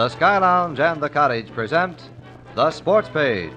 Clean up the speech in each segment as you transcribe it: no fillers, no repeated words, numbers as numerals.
The Sky Lounge and the Cottage present The Sports Page.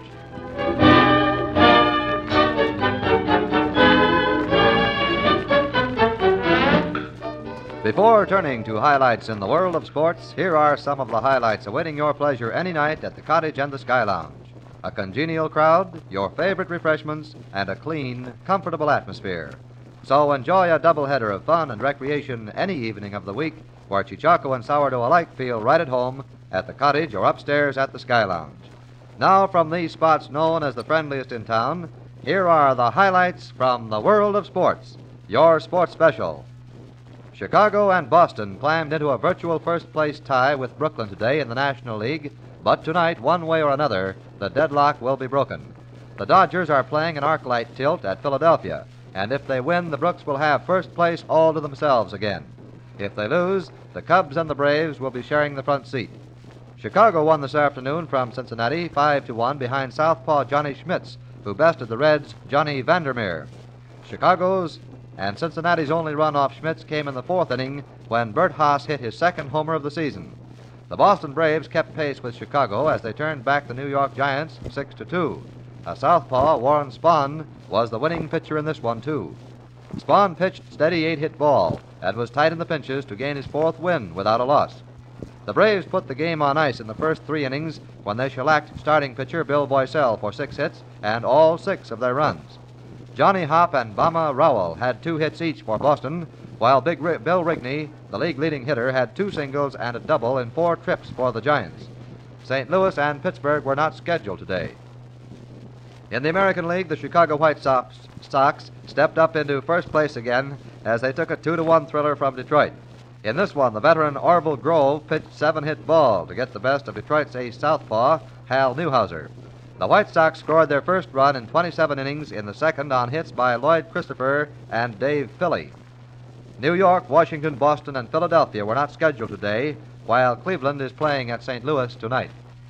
Before turning to highlights in the world of sports, here are some of the highlights awaiting your pleasure any night at the Cottage and the Sky Lounge. A congenial crowd, your favorite refreshments, and a clean, comfortable atmosphere. So enjoy a doubleheader of fun and recreation any evening of the week where Chichaco and Sourdough alike feel right at home at the Cottage or upstairs at the Sky Lounge. Now, from these spots known as the friendliest in town, here are the highlights from the world of sports. Your sports special. Chicago and Boston climbed into a virtual first-place tie with Brooklyn today in the National League, but tonight, one way or another, the deadlock will be broken. The Dodgers are playing an arc-light tilt at Philadelphia, and if they win, the Brooks will have first place all to themselves again. If they lose, the Cubs and the Braves will be sharing the front seat. Chicago won this afternoon from Cincinnati 5-1 behind southpaw Johnny Schmitz, who bested the Reds' Johnny Vandermeer. Chicago's and Cincinnati's only run off Schmitz came in the fourth inning when Bert Haas hit his second homer of the season. The Boston Braves kept pace with Chicago as they turned back the New York Giants 6-2. A southpaw, Warren Spahn, was the winning pitcher in this one, too. Spahn pitched steady 8-hit ball and was tight in the pinches to gain his fourth win without a loss. The Braves put the game on ice in the first three innings when they shellacked starting pitcher Bill Boysell for 6 hits and all 6 of their runs. Johnny Hopp and Bama Rowell had 2 hits each for Boston, while Bill Rigney, the league-leading hitter, had 2 singles and a double in 4 trips for the Giants. St. Louis and Pittsburgh were not scheduled today. In the American League, the Chicago White Sox stepped up into first place again as they took a 2-1 thriller from Detroit. In this one, the veteran Orville Grove pitched 7-hit ball to get the best of Detroit's ace southpaw, Hal Newhouser. The White Sox scored their first run in 27 innings in the second on hits by Lloyd Christopher and Dave Philly. New York, Washington, Boston, and Philadelphia were not scheduled today, while Cleveland is playing at St. Louis tonight.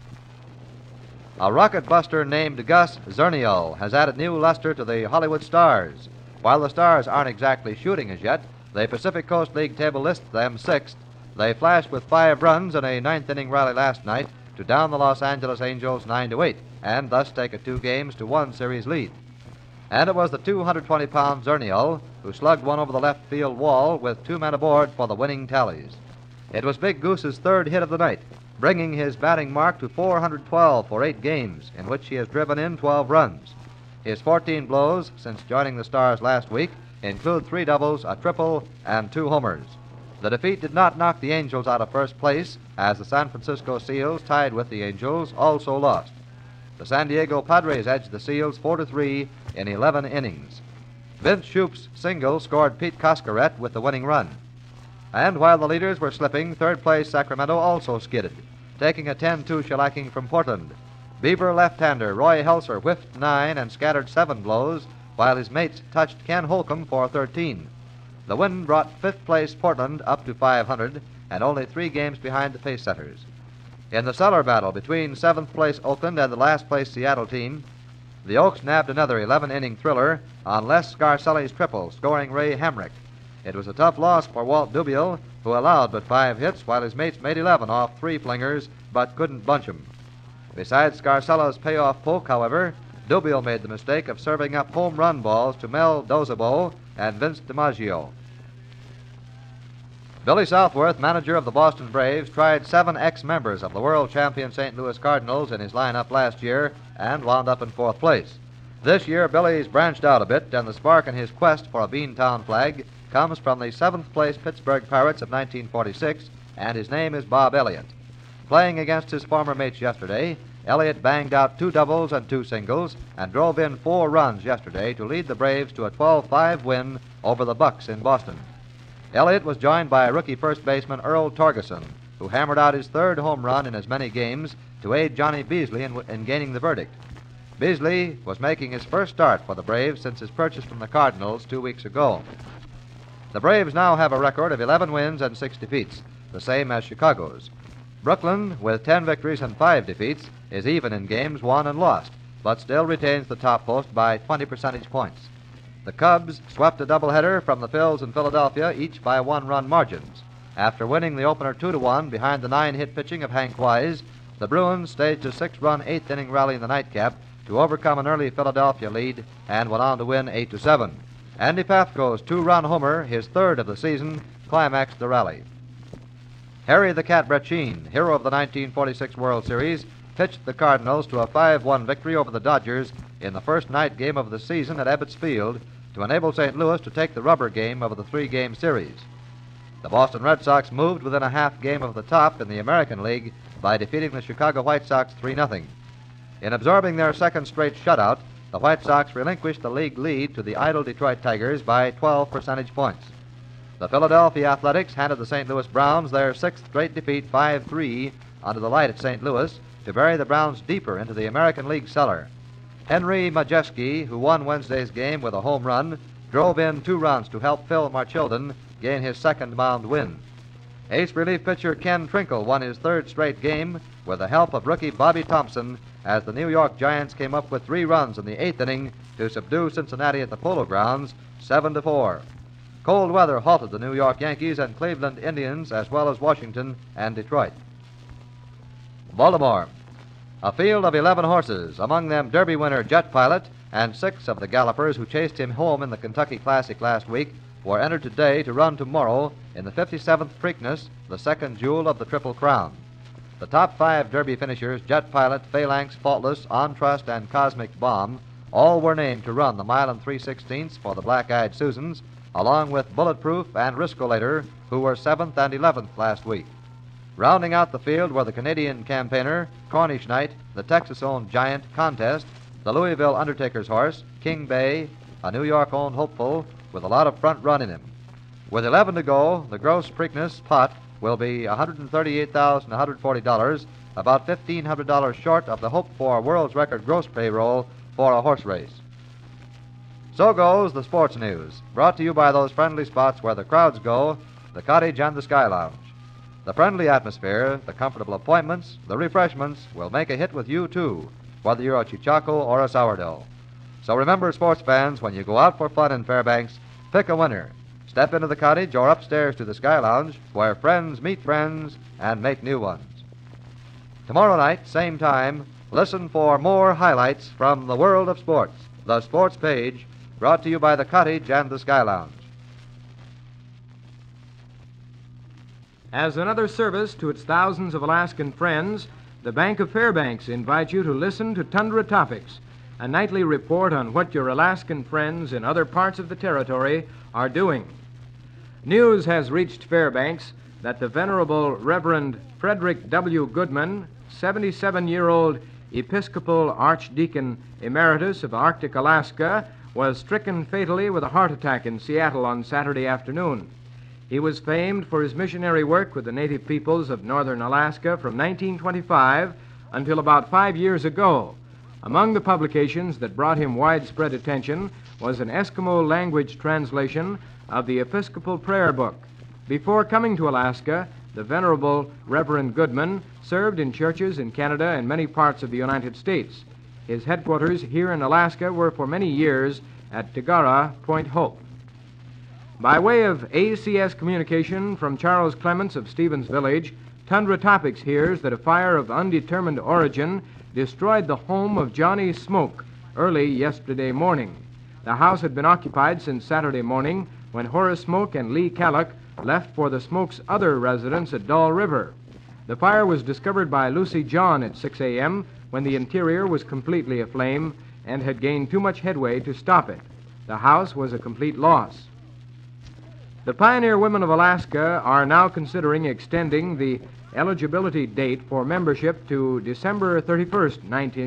A rocket buster named Gus Zernial has added new luster to the Hollywood Stars. While the Stars aren't exactly shooting as yet, the Pacific Coast League table lists them 6th. They flashed with 5 runs in a 9th-inning rally last night to down the Los Angeles Angels 9-8, and thus take a 2-1 series lead. And it was the 220-pound Zernial who slugged one over the left field wall with 2 men aboard for the winning tallies. It was Big Goose's 3rd hit of the night, bringing his batting mark to 412 for 8 games, in which he has driven in 12 runs. His 14 blows since joining the Stars last week include 3 doubles, a triple, and 2 homers. The defeat did not knock the Angels out of first place, as the San Francisco Seals, tied with the Angels, also lost. The San Diego Padres edged the Seals 4-3 in 11 innings. Vince Shoup's single scored Pete Coscaret with the winning run. And while the leaders were slipping, third-place Sacramento also skidded, taking a 10-2 shellacking from Portland. Beaver left-hander Roy Helser whiffed 9 and scattered 7 blows, while his mates touched Ken Holcomb for 13. The win brought 5th-place Portland up to 500 and only 3 games behind the pace-setters. In the cellar battle between 7th-place Oakland and the last-place Seattle team, the Oaks nabbed another 11-inning thriller on Les Scarcelli's triple, scoring Ray Hamrick. It was a tough loss for Walt Dubiel, who allowed but 5 hits, while his mates made 11 off 3 flingers, but couldn't bunch him. Besides Scarcella's payoff poke, however, Dubiel made the mistake of serving up home run balls to Mel Dozabo and Vince DiMaggio. Billy Southworth, manager of the Boston Braves, tried 7 ex-members of the world champion St. Louis Cardinals in his lineup last year and wound up in 4th place. This year, Billy's branched out a bit, and the spark in his quest for a Beantown flag comes from the 7th-place Pittsburgh Pirates of 1946, and his name is Bob Elliott. Playing against his former mates yesterday, Elliott banged out 2 doubles and 2 singles and drove in 4 runs yesterday to lead the Braves to a 12-5 win over the Bucks in Boston. Elliott was joined by rookie first baseman Earl Torgeson, who hammered out his 3rd home run in as many games to aid Johnny Beasley in gaining the verdict. Beasley was making his first start for the Braves since his purchase from the Cardinals 2 weeks ago. The Braves now have a record of 11 wins and 6 defeats, the same as Chicago's. Brooklyn, with 10 victories and 5 defeats, is even in games won and lost, but still retains the top post by 20 percentage points. The Cubs swept a doubleheader from the Phils in Philadelphia, each by 1-run margins. After winning the opener 2-1 behind the 9-hit pitching of Hank Wise, the Bruins staged a 6-run 8th-inning rally in the nightcap to overcome an early Philadelphia lead and went on to win 8-7. Andy Pafko's 2-run homer, his third of the season, climaxed the rally. Harry the Cat Brechin, hero of the 1946 World Series, pitched the Cardinals to a 5-1 victory over the Dodgers in the first night game of the season at Ebbets Field to enable St. Louis to take the rubber game of the 3-game series. The Boston Red Sox moved within a half game of the top in the American League by defeating the Chicago White Sox 3-0. In absorbing their second straight shutout, the White Sox relinquished the league lead to the idle Detroit Tigers by 12 percentage points. The Philadelphia Athletics handed the St. Louis Browns their sixth straight defeat 5-3 under the light at St. Louis to bury the Browns deeper into the American League cellar. Henry Majeski, who won Wednesday's game with a home run, drove in 2 runs to help Phil Marchildon gain his second mound win. Ace relief pitcher Ken Trinkle won his third straight game with the help of rookie Bobby Thompson as the New York Giants came up with 3 runs in the 8th inning to subdue Cincinnati at the Polo Grounds 7-4. Cold weather halted the New York Yankees and Cleveland Indians as well as Washington and Detroit. Baltimore. A field of 11 horses, among them Derby winner Jet Pilot and 6 of the gallopers who chased him home in the Kentucky Classic last week, were entered today to run tomorrow in the 57th Preakness, the second jewel of the Triple Crown. The top 5 Derby finishers, Jet Pilot, Phalanx, Faultless, On Trust, and Cosmic Bomb, all were named to run the mile and 3/16 for the Black-Eyed Susans, along with Bulletproof and Riscolator, who were 7th and 11th last week. Rounding out the field were the Canadian Campaigner, Cornish Knight, the Texas-owned Giant, Contest, the Louisville Undertaker's Horse, King Bay, a New York-owned Hopeful, with a lot of front run in him. With 11 to go, the gross Preakness pot will be $138,140, about $1,500 short of the hoped-for world's record gross payroll for a horse race. So goes the sports news, brought to you by those friendly spots where the crowds go, the Cottage and the Sky Lounge. The friendly atmosphere, the comfortable appointments, the refreshments will make a hit with you, too, whether you're a Chichaco or a sourdough. So remember, sports fans, when you go out for fun in Fairbanks, pick a winner. Step into the Cottage or upstairs to the Sky Lounge, where friends meet friends and make new ones. Tomorrow night, same time, listen for more highlights from the world of sports. The Sports Page, brought to you by the Cottage and the Sky Lounge. As another service to its thousands of Alaskan friends, the Bank of Fairbanks invites you to listen to Tundra Topics, a nightly report on what your Alaskan friends in other parts of the territory are doing. News has reached Fairbanks that the Venerable Reverend Frederick W. Goodman, 77-year-old Episcopal Archdeacon Emeritus of Arctic Alaska, was stricken fatally with a heart attack in Seattle on Saturday afternoon. He was famed for his missionary work with the native peoples of northern Alaska from 1925 until about 5 years ago. Among the publications that brought him widespread attention was an Eskimo language translation of the Episcopal Prayer Book. Before coming to Alaska, the Venerable Reverend Goodman served in churches in Canada and many parts of the United States. His headquarters here in Alaska were for many years at Tagara, Point Hope. By way of ACS communication from Charles Clements of Stevens Village, Tundra Topics hears that a fire of undetermined origin destroyed the home of Johnny Smoke early yesterday morning. The house had been occupied since Saturday morning when Horace Smoke and Lee Callock left for the Smoke's other residence at Dull River. The fire was discovered by Lucy John at 6 a.m. when the interior was completely aflame and had gained too much headway to stop it. The house was a complete loss. The Pioneer Women of Alaska are now considering extending the eligibility date for membership to December 31st,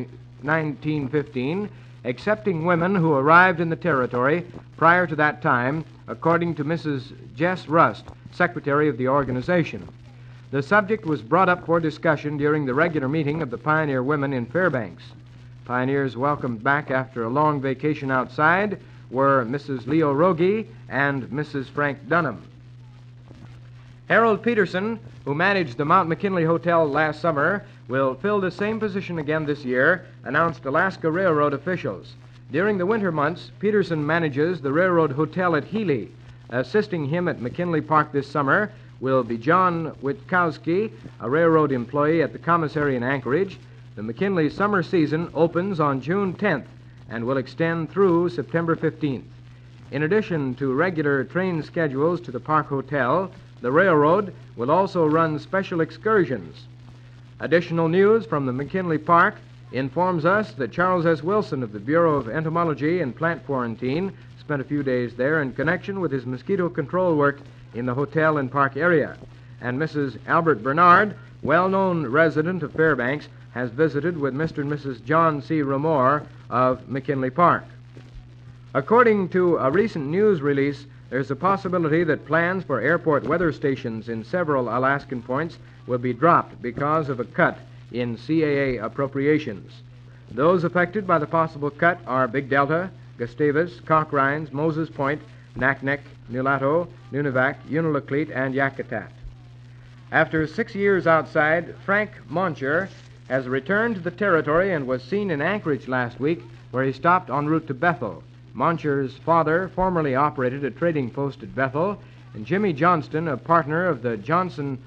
1915, excepting women who arrived in the territory prior to that time, according to Mrs. Jess Rust, secretary of the organization. The subject was brought up for discussion during the regular meeting of the Pioneer Women in Fairbanks. Pioneers welcomed back after a long vacation outside were Mrs. Leo Rogie and Mrs. Frank Dunham. Harold Peterson, who managed the Mount McKinley Hotel last summer, will fill the same position again this year, announced Alaska Railroad officials. During the winter months, Peterson manages the Railroad Hotel at Healy. Assisting him at McKinley Park this summer will be John Witkowski, a railroad employee at the commissary in Anchorage. The McKinley summer season opens on June 10th and will extend through September 15th. In addition to regular train schedules to the Park Hotel, the railroad will also run special excursions. Additional news from the McKinley Park informs us that Charles S. Wilson of the Bureau of Entomology and Plant Quarantine spent a few days there in connection with his mosquito control work in the hotel and park area. And Mrs. Albert Bernard, well-known resident of Fairbanks, has visited with Mr. and Mrs. John C. Ramore of McKinley Park. According to a recent news release, there's a possibility that plans for airport weather stations in several Alaskan points will be dropped because of a cut in CAA appropriations. Those affected by the possible cut are Big Delta, Gustavus, Cochrines, Moses Point, Naknek, Nulato, Nunivak, Unalakleet, and Yakutat. After 6 years outside, Frank Moncher has returned to the territory and was seen in Anchorage last week, where he stopped en route to Bethel. Moncher's father formerly operated a trading post at Bethel, and Jimmy Johnston, a partner of the Johnson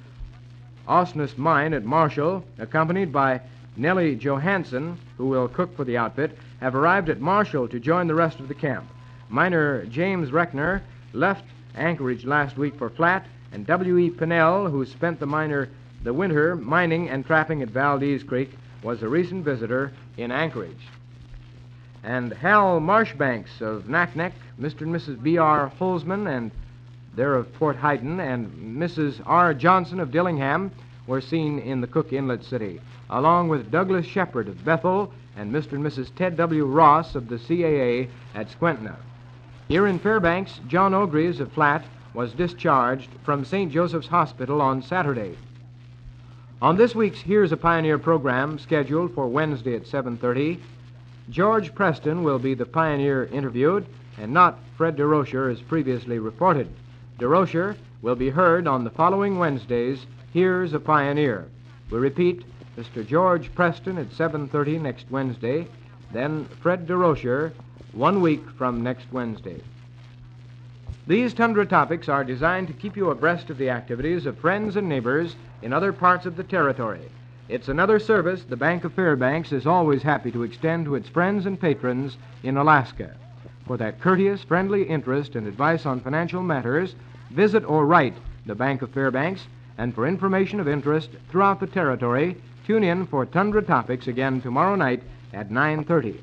Osnes mine at Marshall, accompanied by Nellie Johansson, who will cook for the outfit, have arrived at Marshall to join the rest of the camp. Miner James Reckner left Anchorage last week for Flat, and W.E. Pinnell, who spent the winter mining and trapping at Valdez Creek, was a recent visitor in Anchorage. And Hal Marshbanks of Naknek, Mr. and Mrs. B.R. Holzman, and they're of Port Huyton, and Mrs. R. Johnson of Dillingham were seen in the Cook Inlet City, along with Douglas Shepard of Bethel and Mr. and Mrs. Ted W. Ross of the CAA at Squentna. Here in Fairbanks, John Ogrees of Flat was discharged from St. Joseph's Hospital on Saturday. On this week's Here's a Pioneer program, scheduled for Wednesday at 7:30, George Preston will be the pioneer interviewed, and not Fred DeRocher as previously reported. DeRocher will be heard on the following Wednesday's Here's a Pioneer. We repeat, Mr. George Preston at 7:30 next Wednesday, then Fred DeRocher 1 week from next Wednesday. These Tundra Topics are designed to keep you abreast of the activities of friends and neighbors in other parts of the territory. It's another service the Bank of Fairbanks is always happy to extend to its friends and patrons in Alaska. For that courteous, friendly interest and advice on financial matters, visit or write the Bank of Fairbanks, and for information of interest throughout the territory, tune in for Tundra Topics again tomorrow night at 9:30.